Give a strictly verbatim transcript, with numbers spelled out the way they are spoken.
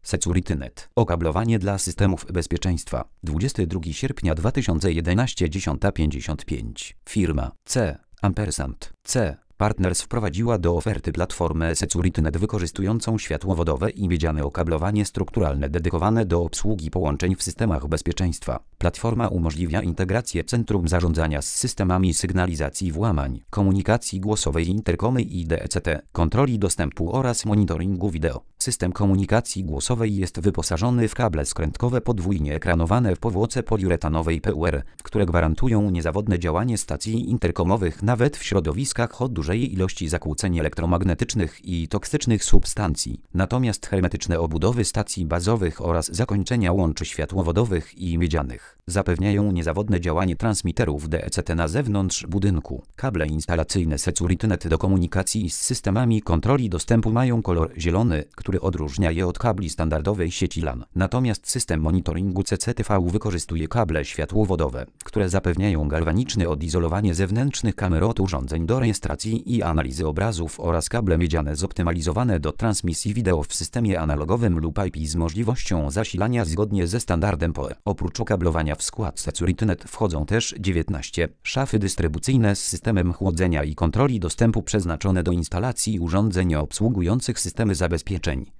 SecurityNet. Okablowanie dla systemów bezpieczeństwa. dwudziestego drugiego sierpnia dwa tysiące jedenastego, dziesiąta pięćdziesiąt pięć. Firma C. Ampersand. C. Partners wprowadziła do oferty platformę SecurityNet wykorzystującą światłowodowe i miedziane okablowanie strukturalne dedykowane do obsługi połączeń w systemach bezpieczeństwa. Platforma umożliwia integrację centrum zarządzania z systemami sygnalizacji włamań, komunikacji głosowej, interkomy i D E C T, kontroli dostępu oraz monitoringu wideo. System komunikacji głosowej jest wyposażony w kable skrętkowe podwójnie ekranowane w powłoce poliuretanowej P U R, które gwarantują niezawodne działanie stacji interkomowych nawet w środowiskach o dużej ilości zakłóceń elektromagnetycznych i toksycznych substancji. Natomiast hermetyczne obudowy stacji bazowych oraz zakończenia łączy światłowodowych i miedzianych zapewniają niezawodne działanie transmiterów D E C T na zewnątrz budynku. Kable instalacyjne SecurityNet do komunikacji z systemami kontroli dostępu mają kolor zielony, który odróżnia je od kabli standardowej sieci LAN. Natomiast system monitoringu C C T V wykorzystuje kable światłowodowe, które zapewniają galwaniczne odizolowanie zewnętrznych kamer od urządzeń do rejestracji i analizy obrazów oraz kable miedziane zoptymalizowane do transmisji wideo w systemie analogowym lub I P z możliwością zasilania zgodnie ze standardem P O E. Oprócz okablowania w skład SecurityNet wchodzą też dziewiętnaście szafy dystrybucyjne z systemem chłodzenia i kontroli dostępu przeznaczone do instalacji urządzeń obsługujących systemy zabezpieczeń.